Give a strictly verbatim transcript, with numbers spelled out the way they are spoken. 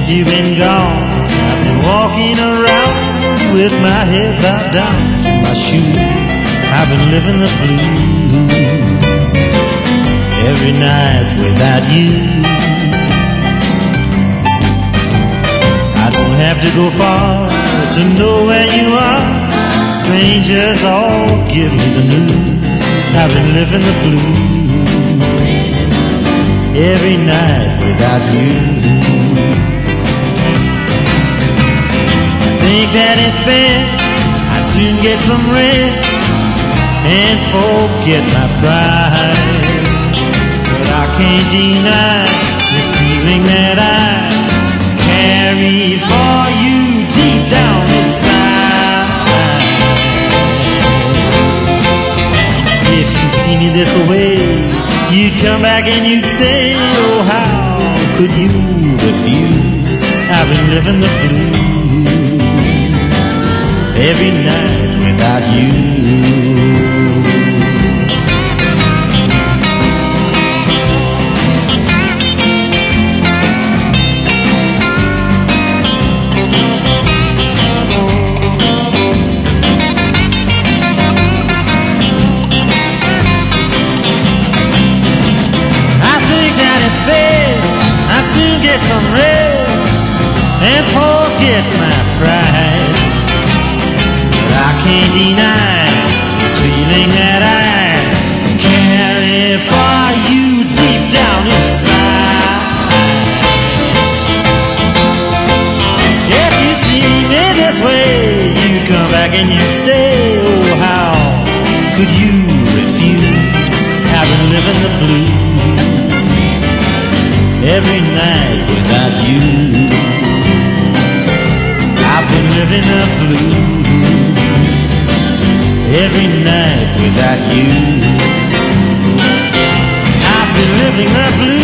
Since you've been gone, I've been walking around with my head bowed down to my shoes. I've been living the blues every night without you. I don't have to go far to know where you are. Strangers all give me the news. I've been living the blues every night without you. Think that it's best I soon get some rest and forget my pride, but I can't deny this feeling that I carry for you deep down inside. If you see me this way, you'd come back and you'd stay. Oh, how could you refuse? I've been living the blues every night without you. I soon get some rest and forget my pride, but I can't deny this feeling that I carry for you deep down inside. If you see me this way, you come back and you stay. Oh, how could you refuse? I've been living the blues every night without you. I've been living the blues every night without you. I've been living the blues.